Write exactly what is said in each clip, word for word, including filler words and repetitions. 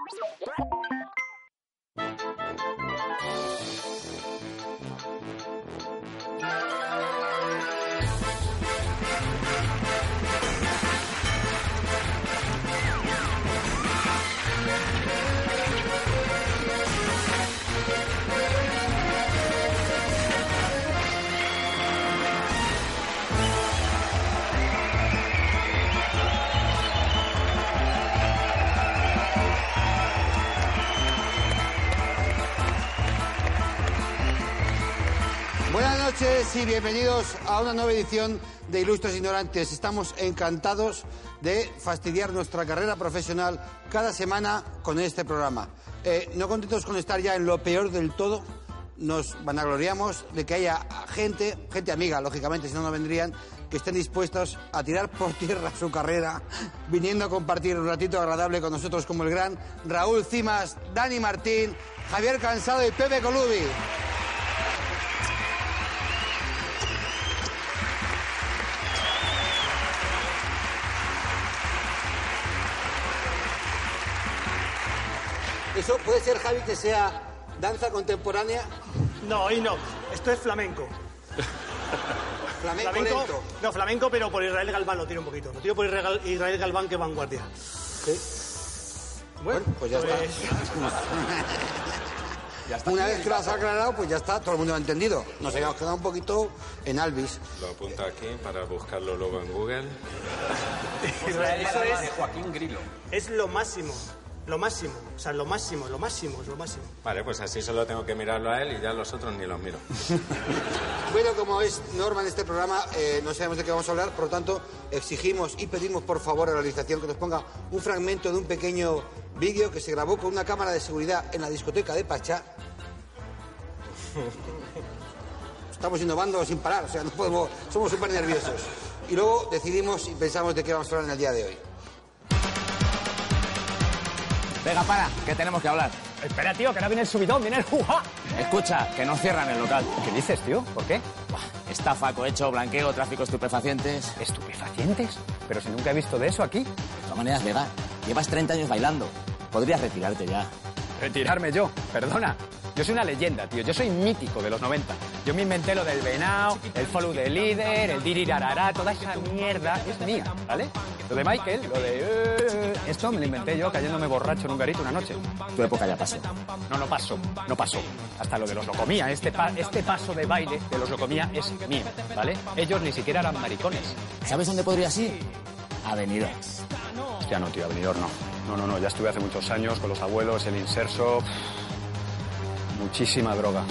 Buenas noches y bienvenidos a una nueva edición de Ilustres Ignorantes. Estamos encantados de fastidiar nuestra carrera profesional cada semana con este programa. Eh, no contentos con estar ya en lo peor del todo, nos vanagloriamos de que haya gente, gente amiga, lógicamente, si no, no vendrían, que estén dispuestos a tirar por tierra su carrera, viniendo a compartir un ratito agradable con nosotros, como el gran Raúl Cimas, Dani Martín, Javier Cansado y Pepe Colubi. ¿Eso puede ser, Javi, que sea danza contemporánea? No, hoy no. Esto es flamenco. Flamenco, flamenco lento. No, flamenco, pero por Israel Galván lo tiro un poquito. Lo tiro por Israel, Israel Galván, que vanguardia. Sí. Bueno, Bueno, pues ya pues... está. Ya está. Una vez que lo has aclarado, pues ya está, todo el mundo lo ha entendido. Nos habíamos quedado un poquito en Alvis. Lo apunto aquí para buscarlo luego en Google. Israel, eso es, de Joaquín Grilo. es lo máximo. Lo máximo. O sea, lo máximo, lo máximo, es lo máximo. Vale, pues así solo tengo que mirarlo a él y ya los otros ni los miro. Bueno, como es norma en este programa, eh, no sabemos de qué vamos a hablar, por lo tanto, exigimos y pedimos por favor a la realización que nos ponga un fragmento de un pequeño vídeo que se grabó con una cámara de seguridad en la discoteca de Pachá. Estamos innovando sin parar, o sea, no podemos, somos súper nerviosos. Y luego decidimos y pensamos de qué vamos a hablar en el día de hoy. Venga, para, que tenemos que hablar. Espera, tío, que ahora viene el subidón, viene el juja. Escucha, que no cierran el local. ¿Qué dices, tío? ¿Por qué? Buah, estafa, cohecho, blanqueo, tráfico, estupefacientes. ¿Estupefacientes? Pero si nunca he visto de eso aquí. De todas maneras, legal. Llevas treinta años bailando. Podrías retirarte ya. Retirarme yo, perdona. Yo soy una leyenda, tío. Yo soy mítico de los noventa. Yo me inventé lo del venao, el follow de líder, el dirirarará, toda esa mierda es mía, ¿vale? Lo de Michael, lo de... Eh, esto me lo inventé yo cayéndome borracho en un garito una noche. Tu época ya pasó. No, no pasó, no pasó. Hasta lo de los locomía, este, pa este paso de baile de los locomía es mío, ¿vale? Ellos ni siquiera eran maricones. ¿Sabes dónde podrías ir? Avenida. Hostia, no, tío, Avenidor no. No, no, no, ya estuve hace muchos años con los abuelos, el inserso... Muchísima droga.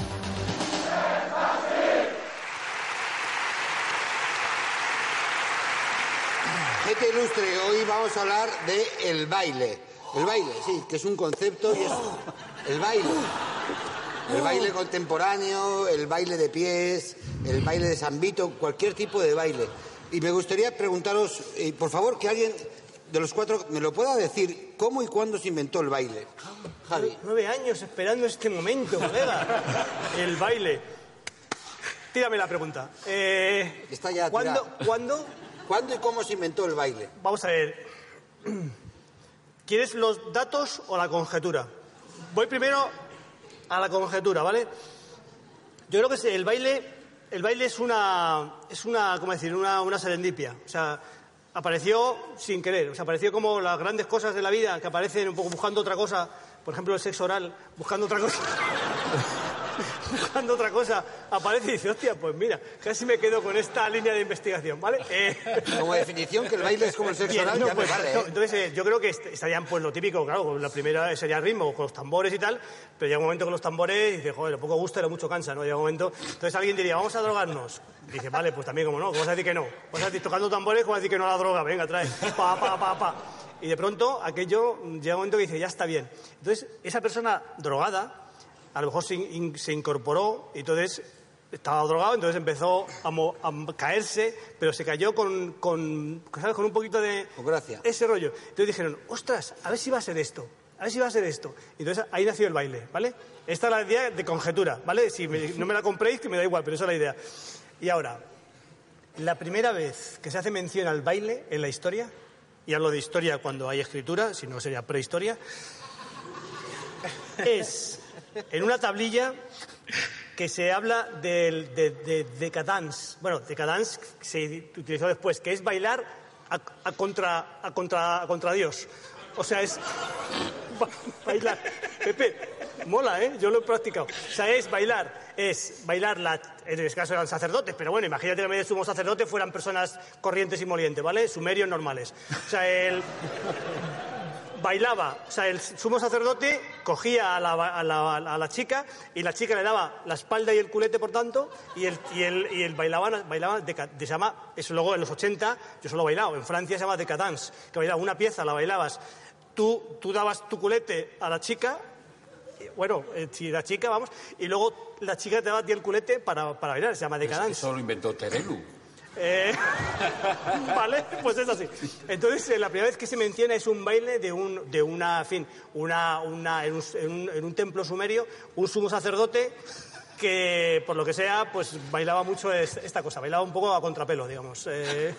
Gente ilustre, hoy vamos a hablar de el baile. El baile, sí, que es un concepto y es el baile. El baile contemporáneo, el baile de pies, el baile de San-Vito, cualquier tipo de baile. Y me gustaría preguntaros, eh, por favor, que alguien de los cuatro me lo pueda decir, ¿cómo y cuándo se inventó el baile? Javi. Nueve años esperando este momento, colega. El baile. Tírame la pregunta. Eh, Está ya ¿Cuándo, tirada. ¿Cuándo? ¿Cuándo y cómo se inventó el baile? Vamos a ver. ¿Quieres los datos o la conjetura? Voy primero a la conjetura, ¿vale? Yo creo que el baile, el baile es una, es una, ¿cómo decir? Una, una serendipia. O sea, apareció sin querer. O sea, apareció como las grandes cosas de la vida que aparecen un poco buscando otra cosa. Por ejemplo, el sexo oral, buscando otra cosa. buscando otra cosa, aparece y dice, hostia, pues mira, casi me quedo con esta línea de investigación, ¿vale? Eh... Como definición, que el baile es como el sexo oral, no, ya pues, me vale, no, ¿eh? entonces, eh, yo creo que est estarían pues lo típico, claro, la primera sería el ritmo, con los tambores y tal, pero llega un momento con los tambores y dice, joder, lo poco gusta y lo mucho cansa, ¿no? Llega un momento, entonces alguien diría, vamos a drogarnos. Dice, vale, pues también como no, ¿cómo vas a decir que no? Vas a decir, tocando tambores, ¿cómo vas a decir que no a la droga? Venga, trae, pa, pa, pa, pa. Y de pronto, aquello, llega un momento que dice, ya está bien. Entonces, esa persona drogada, a lo mejor se, in, se incorporó y entonces estaba drogado, entonces empezó a, mo, a caerse, pero se cayó con, con, ¿sabes? Con un poquito de... Con gracia. Ese rollo. Entonces dijeron, ostras, a ver si va a ser esto, a ver si va a ser esto. Y entonces ahí nació el baile, ¿vale? Esta es la idea de conjetura, ¿vale? Si me, no me la compréis, que me da igual, pero esa es la idea. Y ahora, la primera vez que se hace mención al baile en la historia, y hablo de historia cuando hay escritura, si no sería prehistoria, es en una tablilla que se habla del, de, de, de cadence. Bueno, de cadence se utilizó después, que es bailar a, a, contra, a, contra, a contra Dios. O sea, es bailar. Pepe, mola, ¿eh? Yo lo he practicado. O sea, es bailar, es bailar, la, en este caso eran sacerdotes, pero bueno, imagínate que en vez de sumo sacerdote fueran personas corrientes y molientes, ¿vale? Sumerios normales. O sea, el... bailaba, o sea, el sumo sacerdote cogía a la, a, la, a la chica y la chica le daba la espalda y el culete, por tanto, y el, y el, y el bailaban, bailaban de, de, se llama, eso luego en los ochenta, yo solo he bailado, en Francia se llama de cadence, que bailaba una pieza, la bailabas, tú, tú dabas tu culete a la chica, bueno, eh, si la chica, vamos, y luego la chica te daba a ti el culete para, para bailar, se llama de cadence. Eso lo inventó Terelu. Eh, vale, pues es así. Entonces, eh, la primera vez que se menciona es un baile de un, de una, en fin, una, una, en un, en un, en un templo sumerio, un sumo sacerdote que, por lo que sea, pues bailaba mucho esta cosa, bailaba un poco a contrapelo, digamos. Eh...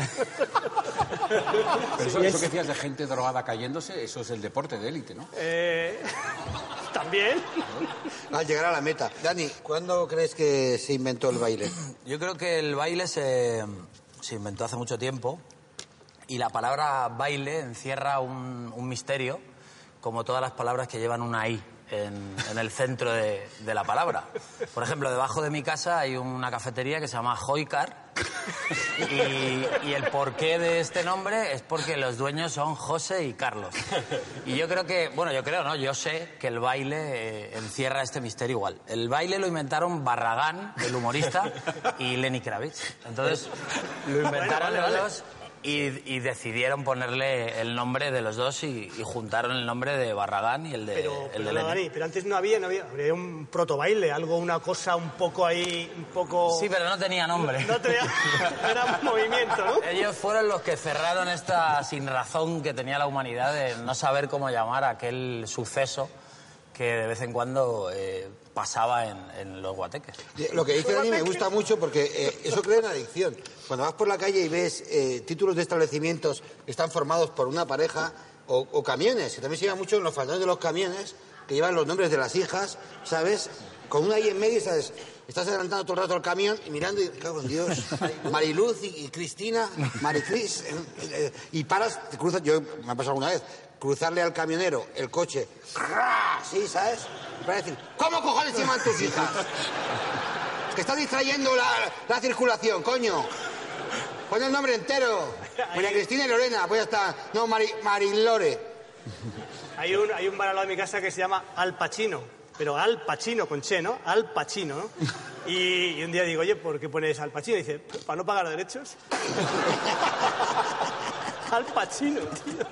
Pero eso, eso que decías de gente drogada cayéndose, eso es el deporte de élite, ¿no? Eh... También. Al llegar a la meta. Dani, ¿cuándo crees que se inventó el baile? Yo creo que el baile se, se inventó hace mucho tiempo y la palabra baile encierra un, un misterio, como todas las palabras que llevan una I en, en el centro de, de la palabra. Por ejemplo, debajo de mi casa hay una cafetería que se llama Hoycar y, y el porqué de este nombre es porque los dueños son José y Carlos. Y yo creo que, bueno, yo creo, ¿no? Yo sé que el baile eh, encierra este misterio igual. El baile lo inventaron Barragán, el humorista, y Lenny Kravitz. Entonces, lo inventaron los dos y, y decidieron ponerle el nombre de los dos y, y juntaron el nombre de Barragán y el de, pero, el pero, de Lenny. Dani, pero antes no había, no había, había un protobaile, algo, una cosa un poco ahí, un poco... Sí, pero no tenía nombre. No tenía, era un movimiento, ¿no? Ellos fueron los que cerraron esta sinrazón que tenía la humanidad de no saber cómo llamar a aquel suceso que de vez en cuando eh, pasaba en, en los guateques. Lo que dice Dani me gusta mucho porque eh, eso crea una adicción. Cuando vas por la calle y ves eh, títulos de establecimientos que están formados por una pareja o, o camiones, que también se lleva mucho en los faldones de los camiones, que llevan los nombres de las hijas, ¿sabes? Con una ahí en medio, ¿sabes? Estás adelantando todo el rato el camión y mirando y, cago en Dios, Mariluz y, y Cristina, Maricris, eh, eh, y paras, te cruzas, yo me ha pasado alguna vez, cruzarle al camionero el coche, sí, ¿sabes? Y para decir, ¿cómo cojones se llaman tus hijas? Que estás distrayendo la, la circulación, coño. Pon el nombre entero. María Cristina y Lorena, pues ya está. No, Mari, Marilore. Hay un, hay un bar al lado de mi casa que se llama Al Pacino, pero Al Pacino con che, ¿no? Al Pacino, ¿no? Y, y un día digo, oye, ¿por qué pones Al Pacino? Y dice, ¿para no pagar derechos? Al Pacino, tío.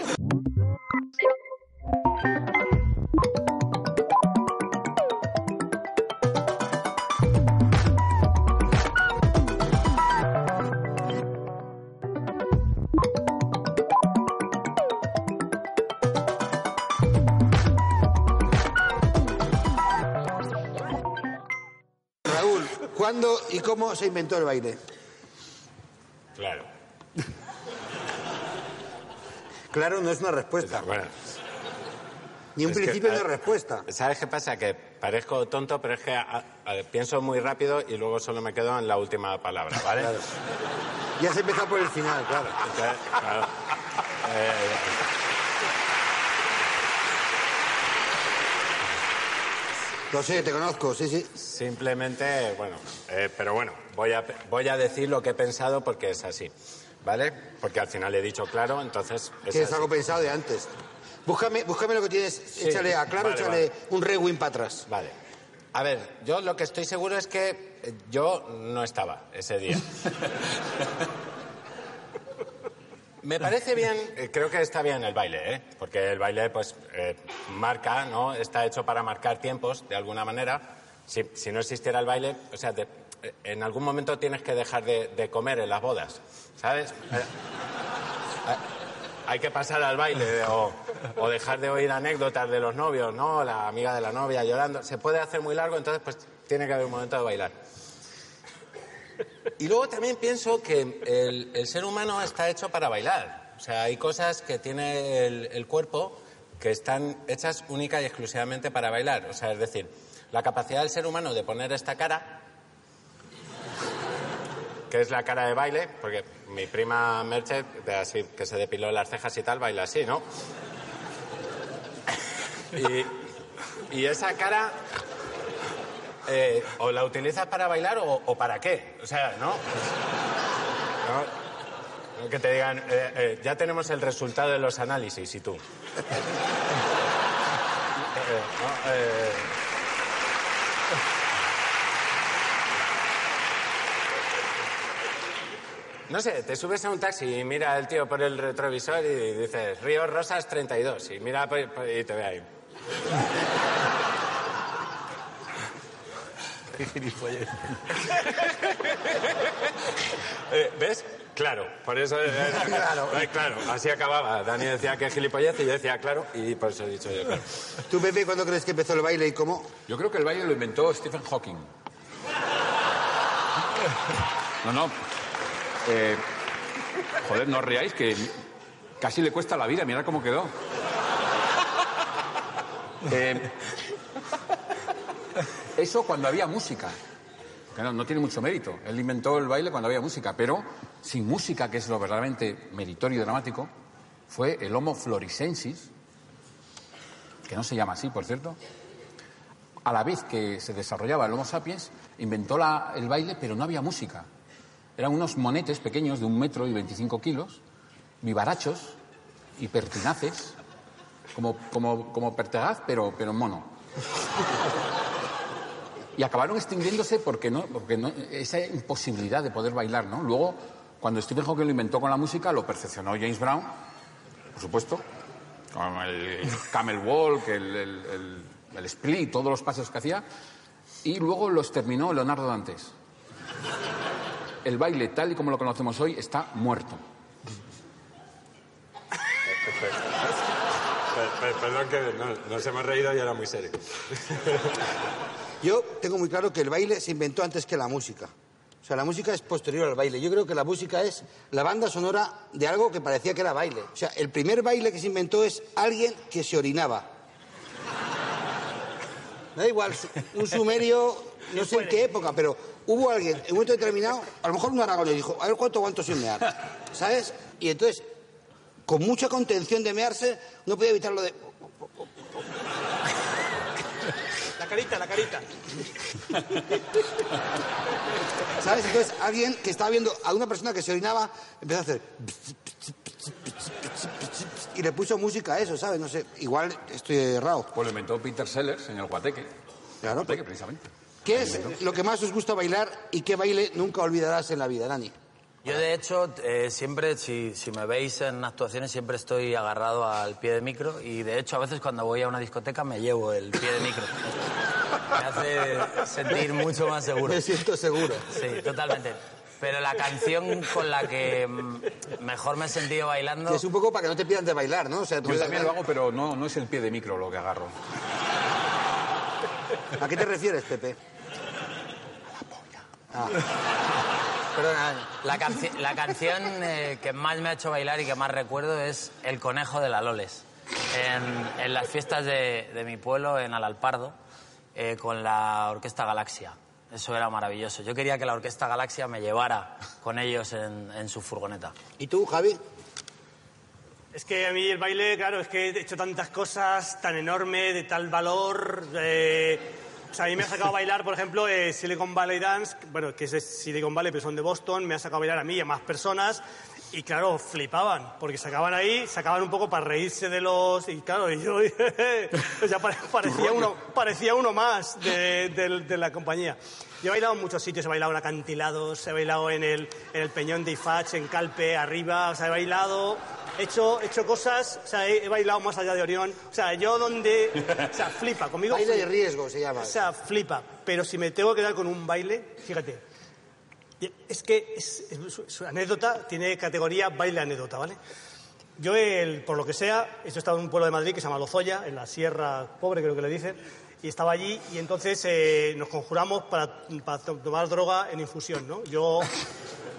¿Cuándo y cómo se inventó el baile? Claro. Claro, no es una respuesta. Bueno, Ni un es principio que, de respuesta. ¿Sabes qué pasa? Que parezco tonto, pero es que a, a, pienso muy rápido y luego solo me quedo en la última palabra, ¿vale? Claro. Ya se empezó por el final, claro. Entonces, claro. Eh, Lo sé, te conozco, sí, sí. Simplemente, bueno, eh, pero bueno, voy a, voy a decir lo que he pensado porque es así, ¿vale? Porque al final he dicho claro, entonces es Tienes así. algo pensado de antes. Búscame, búscame lo que tienes, Sí, échale a claro, vale, échale vale. un rewind para atrás. Vale. A ver, yo lo que estoy seguro es que eh, yo no estaba ese día. Me parece bien, eh, creo que está bien el baile, ¿eh? Porque el baile, pues, eh, marca, ¿no? Está hecho para marcar tiempos, de alguna manera. Si, si no existiera el baile, o sea, de- eh, en algún momento tienes que dejar de, de comer en las bodas, ¿sabes? Eh, eh, hay que pasar al baile o, o dejar de oír anécdotas de los novios, ¿no? La amiga de la novia llorando. Se puede hacer muy largo, entonces, pues, tiene que haber un momento de bailar. Y luego también pienso que el, el ser humano está hecho para bailar. O sea, hay cosas que tiene el, el cuerpo que están hechas única y exclusivamente para bailar. O sea, es decir, la capacidad del ser humano de poner esta cara, que es la cara de baile, porque mi prima Merche, así que se depiló las cejas y tal, baila así, ¿no? Y, y esa cara, eh, o la utilizas para bailar o, o para qué. O sea, ¿no? ¿No? Que te digan, eh, eh, ya tenemos el resultado de los análisis, y tú. eh, no, eh... No sé, te subes a un taxi y mira el tío por el retrovisor y dices, Río Rosas treinta y dos, y mira y te ve ahí. Qué gilipollas. eh, ¿Ves? Claro, por eso... Eh, claro. Eh, claro, así acababa. Dani decía que gilipollez y yo decía claro, y por eso he dicho yo claro. ¿Tú, Pepe, cuándo crees que empezó el baile y cómo? Yo creo que el baile lo inventó Stephen Hawking. No, no. Eh, joder, no os riáis, que casi le cuesta la vida. Mirad cómo quedó. Eh, eso cuando había música. Que no, no tiene mucho mérito. Él inventó el baile cuando había música, pero sin música, que es lo verdaderamente meritorio y dramático, fue el Homo florisensis, que no se llama así, por cierto. A la vez que se desarrollaba el Homo sapiens, inventó la, el baile, pero no había música. Eran unos monetes pequeños de un metro y veinticinco kilos, vivarachos y pertinaces, como, como, como Pertegaz, pero, pero mono. Y acabaron extinguiéndose porque, no, porque no, esa imposibilidad de poder bailar, ¿no? Luego, cuando Stephen Hawking lo inventó con la música, lo perfeccionó James Brown, por supuesto, con el camel walk, el, el, el, el split, todos los pasos que hacía, y luego los terminó Leonardo Dantes. El baile, tal y como lo conocemos hoy, está muerto. Perdón que no, nos hemos reído y era muy serio. Yo tengo muy claro que el baile se inventó antes que la música. O sea, la música es posterior al baile. Yo creo que la música es la banda sonora de algo que parecía que era baile. O sea, el primer baile que se inventó es alguien que se orinaba. Da igual, un sumerio, no sé en qué época, pero hubo alguien en un momento determinado, a lo mejor un aragonés dijo, a ver cuánto aguanto sin mear, ¿sabes? Y entonces, con mucha contención de mearse, no podía evitar lo de... La carita, la carita. ¿Sabes? Entonces, alguien que estaba viendo a una persona que se orinaba, empezó a hacer... Y le puso música a eso, ¿sabes? No sé, igual estoy errado. Pues lo inventó Peter Sellers en el Guateque. Claro. Guateque, precisamente. ¿Qué es lo que más os gusta bailar y qué baile nunca olvidarás en la vida, Dani? Yo, de hecho, eh, siempre, si, si me veis en actuaciones, siempre estoy agarrado al pie de micro y, de hecho, a veces cuando voy a una discoteca me llevo el pie de micro. Me hace sentir mucho más seguro. Me siento seguro. Sí, totalmente. Pero la canción con la que mejor me he sentido bailando... Que es un poco para que no te pidan de bailar, ¿no? O sea, tú Yo también lo hago, pero no, no es el pie de micro lo que agarro. ¿A qué te refieres, Pepe? Ah. Perdona, la, canci la canción eh, que más me ha hecho bailar y que más recuerdo es El conejo de la Loles. En, en las fiestas de, de mi pueblo, en Alalpardo, eh, con la Orquesta Galaxia. Eso era maravilloso. Yo quería que la Orquesta Galaxia me llevara con ellos en, en su furgoneta. ¿Y tú, Javi? Es que a mí el baile, claro, es que he hecho tantas cosas tan enormes, de tal valor... Eh... O sea, a mí me ha sacado a bailar, por ejemplo, eh, Silicon Valley Dance, bueno, que es de Silicon Valley, pero son de Boston, me ha sacado a bailar a mí y a más personas, y claro, flipaban, porque sacaban ahí, sacaban un poco para reírse de los... Y claro, y yo, o sea, parecía uno, parecía uno más de, de, de la compañía. Yo he bailado en muchos sitios, he bailado en acantilados, he bailado en el, en el Peñón de Ifach, en Calpe, arriba, o sea, he bailado... He hecho, he hecho cosas, o sea, he, he bailado más allá de Orión. O sea, yo donde... O sea, flipa, conmigo... Baile flipa. de riesgo se llama. O sea, flipa. Pero si me tengo que quedar con un baile, fíjate, es que es, es, su anécdota tiene categoría baile anécdota, ¿vale? Yo, el, por lo que sea, he estado en un pueblo de Madrid que se llama Lozoya, en la Sierra Pobre, creo que le dicen, y estaba allí, y entonces eh, nos conjuramos para, para tomar droga en infusión, ¿no? Yo...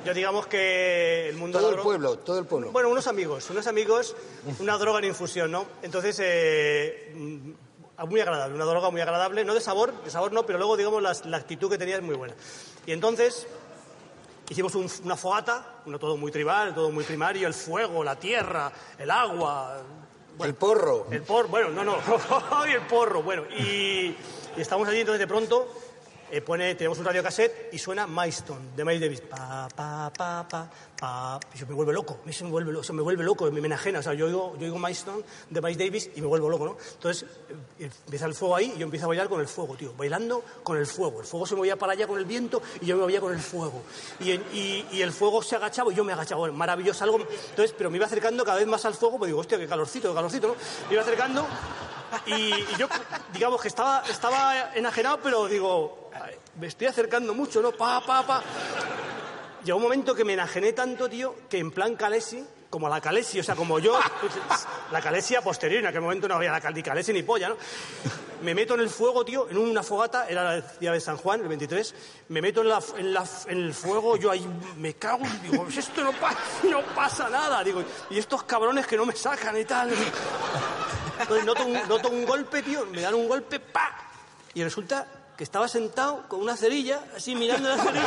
Yo digamos que el mundo... Todo de la el droga- pueblo, todo el pueblo. Bueno, unos amigos, unos amigos, una droga en infusión, ¿no? Entonces, eh, mm, muy agradable, una droga muy agradable, no de sabor, de sabor no, pero luego, digamos, la, la actitud que tenía es muy buena. Y entonces, hicimos un- una fogata, uno todo muy tribal, todo muy primario, el fuego, la tierra, el agua... El porro. El porro, bueno, no, no, y el porro, bueno, y, y estamos allí, entonces de pronto eh, pone, tenemos un radiocassette y suena Milestone, de Miles Davis, pa, pa, pa, pa, pa, y yo me vuelve loco, a mí se me vuelve, lo- se me vuelve loco, me, me enajena, o sea, yo oigo, yo oigo Milestone de Miles Davis y me vuelvo loco, ¿no? Entonces eh, empieza el fuego ahí y yo empiezo a bailar con el fuego, tío, bailando con el fuego, el fuego se movía para allá con el viento y yo me movía con el fuego, y, en- y, y el fuego se agachaba y yo me agachaba, bueno, maravilloso, algo, entonces, pero me iba acercando cada vez más al fuego, pues digo, hostia, qué calorcito, qué calorcito, ¿no? Me iba acercando y, y yo, digamos que estaba, estaba enajenado, pero digo, ay, me estoy acercando mucho, ¿no? Pa, pa, pa. Llegó un momento que me enajené tanto, tío, que en plan Calesi, como la Calesi, o sea, como yo, pues, la Calesi a posteriori, en aquel momento no había la cal- ni Calesi ni polla, ¿no? Me meto en el fuego, tío, en una fogata, era el día de San Juan, el veintitrés, me meto en, la, en, la, en el fuego, yo ahí me cago, y digo, esto no, pa- no pasa nada, digo, y estos cabrones que no me sacan y tal. Entonces noto un, noto un golpe, tío, me dan un golpe, ¡pa! Y resulta que estaba sentado con una cerilla, así mirando la cerilla.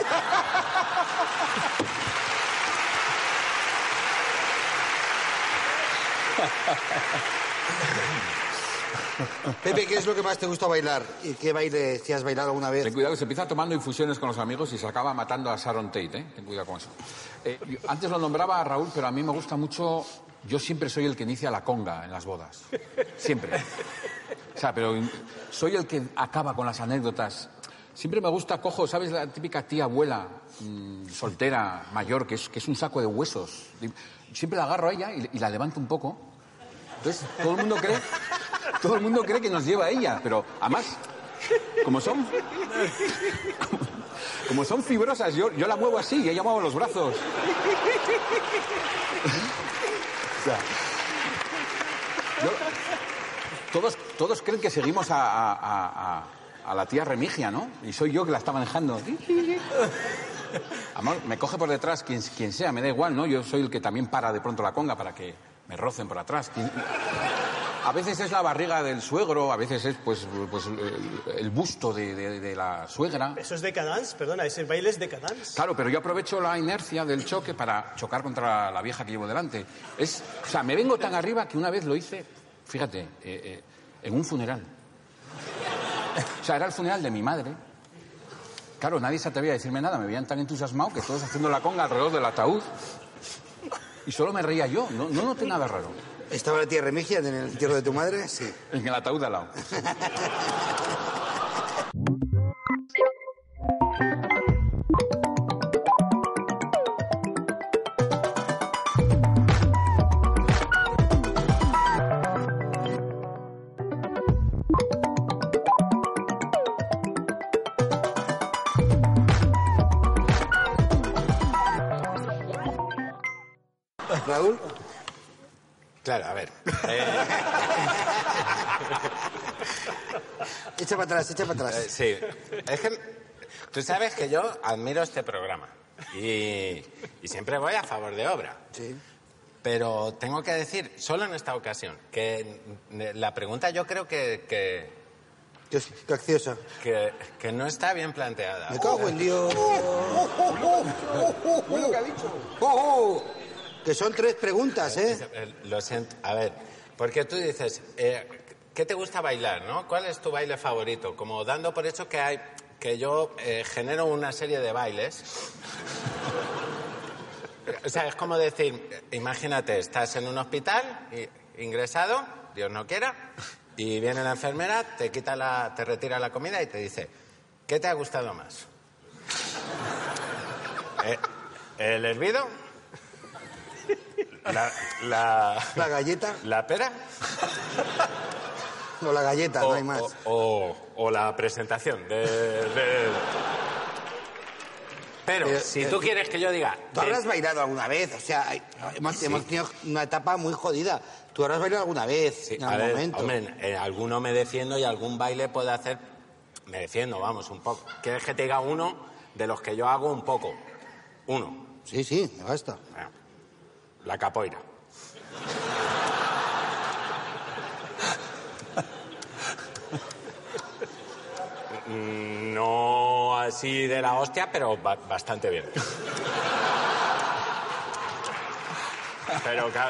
Pepe, ¿qué es lo que más te gusta bailar? ¿Y qué baile, si has bailado alguna vez? Ten cuidado que se empieza tomando infusiones con los amigos y se acaba matando a Sharon Tate, ¿eh? Ten cuidado con eso. Eh, yo antes lo nombraba a Raúl, pero a mí me gusta mucho... Yo siempre soy el que inicia la conga en las bodas. Siempre. O sea, pero soy el que acaba con las anécdotas. Siempre me gusta, cojo, ¿sabes? La típica tía abuela, mmm, soltera, mayor, que es, que es un saco de huesos. Siempre la agarro a ella y, y la levanto un poco. Entonces, todo el mundo cree... Todo el mundo cree que nos lleva a ella, pero además, como son, como, como son fibrosas, yo, yo la muevo así y ella mueve los brazos. O sea, yo- todos, todos creen que seguimos a, a- a- a- a la tía Remigia, ¿no? Y soy yo que la está manejando. Además, me coge por detrás quien, quien sea, me da igual, ¿no? Yo soy el que también para de pronto la conga para que me rocen por atrás. A veces es la barriga del suegro, a veces es pues, pues el, el busto de, de- de la suegra. Eso es decadence, perdona, ese baile es decadence. Claro, pero yo aprovecho la inercia del choque para chocar contra la, la vieja que llevo delante. Es, o sea, me vengo tan arriba que una vez lo hice, fíjate, eh, eh, en un funeral. O sea, era el funeral de mi madre. Claro, nadie se atrevía a decirme nada, me veían tan entusiasmado que todos haciendo la conga alrededor del ataúd. Y solo me reía yo, no, no noté nada raro. ¿Estaba la tía Remigia en el entierro de tu madre? Sí. En el ataúd de al lado. ¿Raúl? Claro, a ver. Eh, Echa para atrás, echa para eh, atrás. sí. Es que tú sabes que yo admiro este programa y, y siempre voy a favor de obra. Sí. Pero tengo que decir, solo en esta ocasión, que la pregunta yo creo que, que, Dios, qué graciosa. que, que no está bien planteada. Me cago en Dios. Lo que ha dicho. Oh, oh. Que son tres preguntas, ¿eh? Eh, Lo siento. A ver, porque tú dices, eh, ¿qué te gusta bailar, no? ¿Cuál es tu baile favorito? Como dando por hecho que hay, que yo eh, genero una serie de bailes. O sea, es como decir, imagínate, estás en un hospital, i- ingresado, Dios no quiera, y viene la enfermera, te quita la, te retira la comida y te dice, ¿qué te ha gustado más? Eh, ¿El hervido? La, la, La galleta ¿La pera? o la galleta, O, no hay más. o- o- o la presentación de... de- Pero, Pero, si eh, tú quieres que yo diga... ¿Tú que- habrás bailado alguna vez? O sea, hay- hemos, hemos tenido una etapa muy jodida. ¿Tú habrás bailado alguna vez? Sí, en a algún ver, momento. hombre, en, en alguno me defiendo y algún baile puedo hacer... Me defiendo, vamos, un poco. ¿Quieres que te diga uno de los que yo hago un poco? Uno. Sí, sí, me basta. Bueno, la capoeira. No así de la hostia, pero ba bastante bien. Pero claro...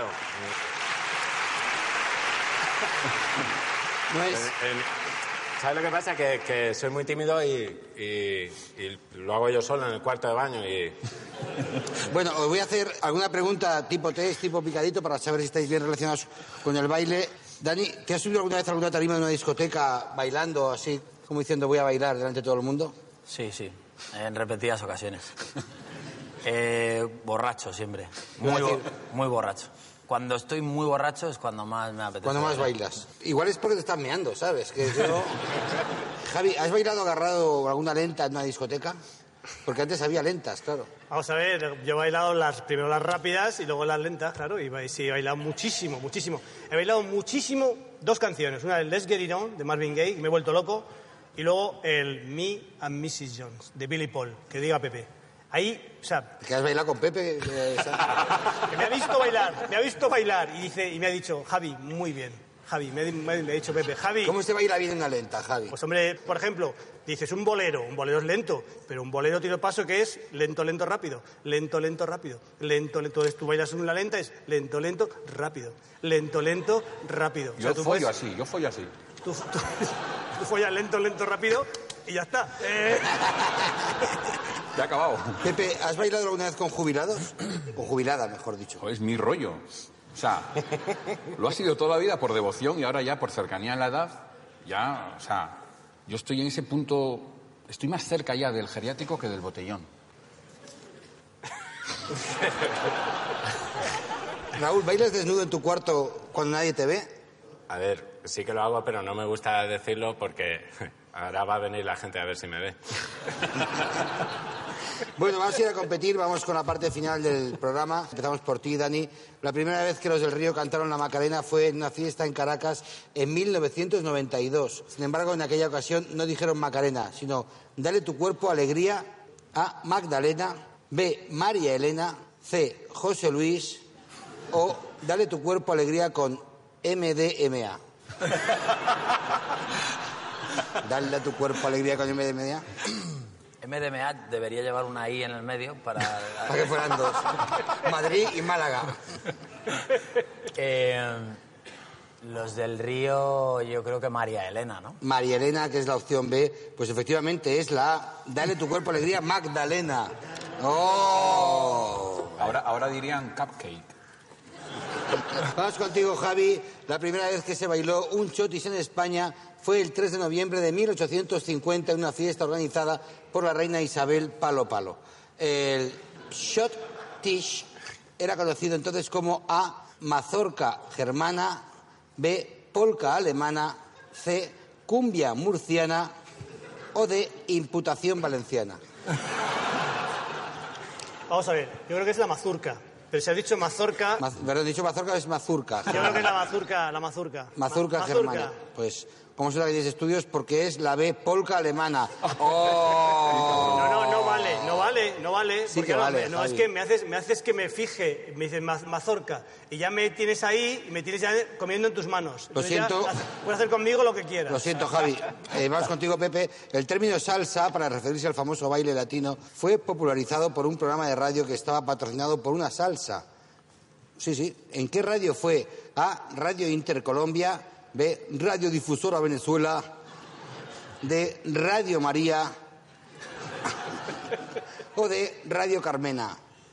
No es... En, en, ¿sabes lo que pasa? Que, que soy muy tímido y, y, y lo hago yo solo en el cuarto de baño y... Bueno, os voy a hacer alguna pregunta tipo test, tipo picadito, para saber si estáis bien relacionados con el baile. Dani, ¿te has subido alguna vez a alguna tarima de una discoteca bailando así, como diciendo voy a bailar delante de todo el mundo? Sí, sí, en repetidas ocasiones. eh, borracho siempre, muy, bo muy borracho. Cuando estoy muy borracho es cuando más me apetece. Cuando más bailar. bailas. Igual es porque te estás meando, ¿sabes? Que yo... Javi, ¿has bailado agarrado alguna lenta en una discoteca? Porque antes había lentas, claro. Vamos a ver, yo he bailado las, primero las rápidas y luego las lentas, claro, y sí, he bailado muchísimo, muchísimo. He bailado muchísimo dos canciones. Una el Let's Get It On, de Marvin Gaye, que me he vuelto loco, y luego el Me and missus Jones, de Billy Paul, que diga Pepe. Ahí, o sea... ¿Que has bailado con Pepe? Eh, que me ha visto bailar, me ha visto bailar, y, dice, y me ha dicho, Javi, muy bien. Javi, me, me, me ha dicho Pepe, Javi... ¿Cómo se baila bien una lenta, Javi? Pues hombre, por ejemplo, dices un bolero, un bolero es lento, pero un bolero tiene paso que es lento, lento, rápido, lento, lento, rápido, lento, lento. Entonces tú bailas una lenta, es lento, lento, rápido, lento, lento, rápido. Yo o sea, tú follo puedes, así, yo follo así. Tú, tú, tú follas lento, lento, rápido y ya está. Eh... Ya he acabado. Pepe, ¿has bailado alguna vez con jubilados? O jubilada, mejor dicho. Oh, es mi rollo. O sea, lo ha sido toda la vida por devoción y ahora ya por cercanía en la edad, ya, o sea, yo estoy en ese punto, estoy más cerca ya del geriátrico que del botellón. Raúl, ¿bailas desnudo en tu cuarto cuando nadie te ve? A ver, sí que lo hago, pero no me gusta decirlo porque ahora va a venir la gente a ver si me ve. Bueno, vamos a ir a competir, vamos con la parte final del programa. Empezamos por ti, Dani. La primera vez que los del Río cantaron la Macarena fue en una fiesta en Caracas en mil novecientos noventa y dos. Sin embargo, en aquella ocasión no dijeron Macarena, sino Dale tu cuerpo alegría. A, Magdalena. B, María Elena. C, José Luis. O Dale tu cuerpo alegría con M D M A. Dale a tu cuerpo alegría con M D M A. M D M A debería llevar una I en el medio para... Para que fueran dos. Madrid y Málaga. Eh, los del Río, yo creo que María Elena, ¿no? María Elena, que es la opción B, pues efectivamente es la A. Dale tu cuerpo alegría, Magdalena. ¡Oh! Ahora, ahora dirían cupcake. Vamos contigo, Javi. La primera vez que se bailó un chotis en España fue el tres de noviembre de mil ochocientos cincuenta en una fiesta organizada por la reina Isabel Palo Palo. El chotis era conocido entonces como A, mazorca germana, B, polka alemana, C, cumbia murciana o D, imputación valenciana. Vamos a ver, yo creo que es la mazurca. Pero si has dicho mazorca... Maz, ¿verdad? ¿He dicho mazorca o es mazurca? Yo creo que es la mazurca, la mazurca. Mazurca, Ma germana. Pues, ¿cómo se la que tienes estudios? Porque es la B, polka alemana. ¡Oh! No, no, no vale, no vale, no vale. Sí porque que no, vale, no, Javi. es que me haces, me haces que me fije, me dices maz, mazorca, y ya me tienes ahí, y me tienes ya comiendo en tus manos. Lo Entonces ya siento. puedes hacer conmigo lo que quieras. Lo siento, Javi. Eh, vamos contigo, Pepe. El término salsa, para referirse al famoso baile latino, fue popularizado por un programa de radio que estaba patrocinado por una salsa. Sí, sí. ¿En qué radio fue? A, Radio Intercolombia. B, Radio Difusora Venezuela. D, Radio María. O D, Radio Carmena.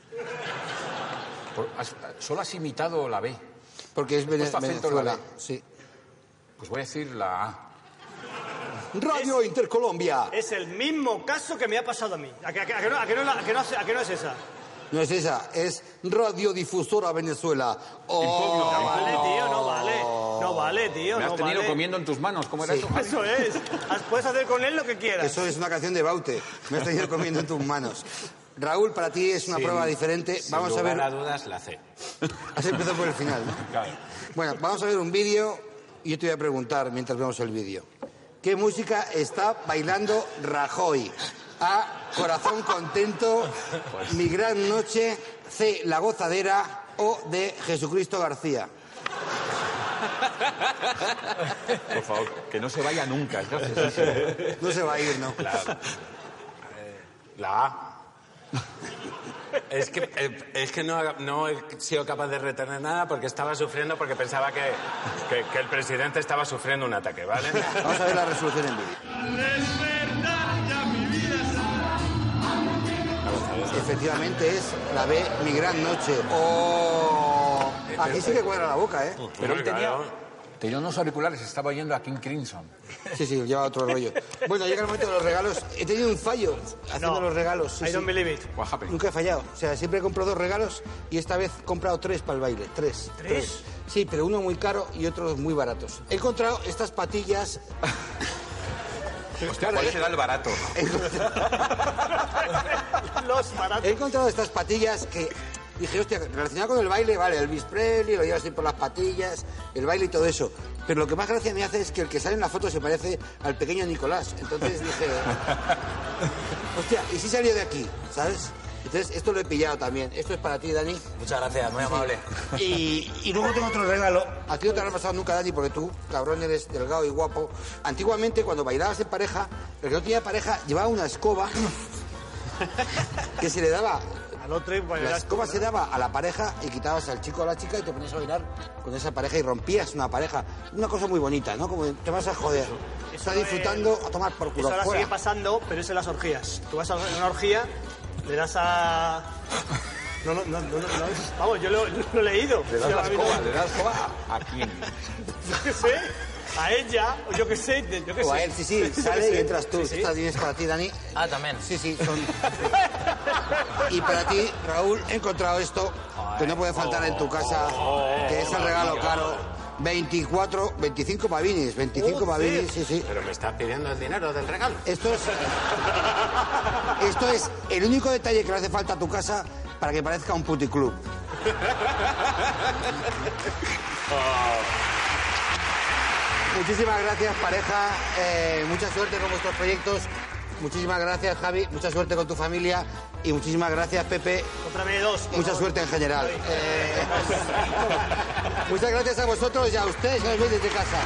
Por- has- Solo has imitado la B. Porque es Vene- puesto acento en la Venezuela. B. Sí. Pues voy a decir la A. Radio Intercolombia. Es el mismo caso que me ha pasado a mí. ¿A que, a que- a que no, a que no la- a que no- a que no es esa? No es esa, es Radiodifusora Venezuela. Oh. No vale, tío, no vale. No vale, tío, Me has no tenido vale. comiendo en tus manos. ¿Cómo era Sí. eso, Javi? Eso es. Haz- Puedes hacer con él lo que quieras. Eso es una canción de Baute. Me has tenido comiendo en tus manos. Raúl, para ti es una Sin- prueba diferente. Sin Vamos a lugar ver. a dudas, la C. Has empezado por el final, ¿no? Claro. Bueno, vamos a ver un vídeo y yo te voy a preguntar mientras vemos el vídeo. ¿Qué música está bailando Rajoy? A, Corazón contento, Mi gran noche, C, La gozadera o D, Jesucristo García. Por favor, que no se vaya nunca. No se va a ir, ¿no? Claro. Eh, la A. Es que, eh, es que no, no he sido capaz de retener nada porque estaba sufriendo, porque pensaba que, que, que el presidente estaba sufriendo un ataque, ¿vale? Vamos a ver la resolución en vídeo. Efectivamente es la B, Mi gran noche. Oh, aquí sí que cuadra la boca, ¿eh? Pero él tenía, tenía unos auriculares, estaba oyendo a King Crimson. Sí, sí, lleva otro rollo. Bueno, llega el momento de los regalos. He tenido un fallo haciendo No, los regalos. Sí, I don't sí. believe it. What happened? Nunca he fallado. O sea, siempre he comprado dos regalos y esta vez he comprado tres para el baile. Tres. ¿Tres? Sí, pero uno muy caro y otros muy baratos. He encontrado estas patillas. Hostia, ¿cuál será el barato? Los baratos. He encontrado estas patillas que dije, hostia, relacionado con el baile, vale, Elvis Presley, lo llevas así por las patillas, el baile y todo eso. Pero lo que más gracia me hace es que el que sale en la foto se parece al pequeño Nicolás. Entonces dije, hostia, ¿y si salió de aquí? ¿Sabes? Entonces, esto lo he pillado también. Esto es para ti, Dani. Muchas gracias, muy amable. Y, y luego tengo otro regalo. A ti no te habrá pasado nunca, Dani, porque tú, cabrón, eres delgado y guapo. Antiguamente, cuando bailabas en pareja, el que no tenía pareja llevaba una escoba que se le daba... Al otro, pues, La verás escoba tú, se daba a la pareja y quitabas al chico o a la chica y te ponías a bailar con esa pareja y rompías una pareja. Una cosa muy bonita, ¿no? Como te vas a joder. Estás Eso disfrutando es- a tomar por culo. Eso ahora fuera. sigue pasando, pero es en las orgías. Tú vas a una orgía, le das a... No, no, no, no, no, no. Vamos, yo lo, lo he leído. ¿Le das Yo, la a mí escoba? no- ¿Le das la escoba? ¿A quién? Yo qué sé, a ella, o yo qué sé, de- yo qué O sé. a él, sí, sí, Yo qué sale sé. y entras tú. Sí, sí. Esta tienes para ti, Dani. Ah, también. Sí, sí, son... Y para ti, Raúl, he encontrado esto que no puede faltar en tu casa, que es el regalo caro. veinticuatro, veinticinco pavines, veinticinco pavines, sí, sí. Pero me estás pidiendo el dinero del regalo. Esto es... Esto es el único detalle que le hace falta a tu casa para que parezca un puticlub. Muchísimas gracias, pareja. Eh, mucha suerte con vuestros proyectos. Muchísimas gracias, Javi. Mucha suerte con tu familia. Y muchísimas gracias, Pepe. Cómprame dos. por Mucha favor. suerte en general. Eh, muchas gracias a vosotros y a ustedes que nos veis desde casa.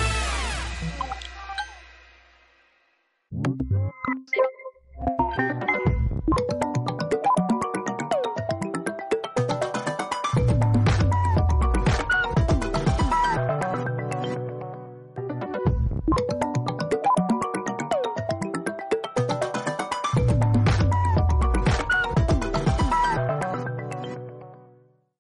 Thank you.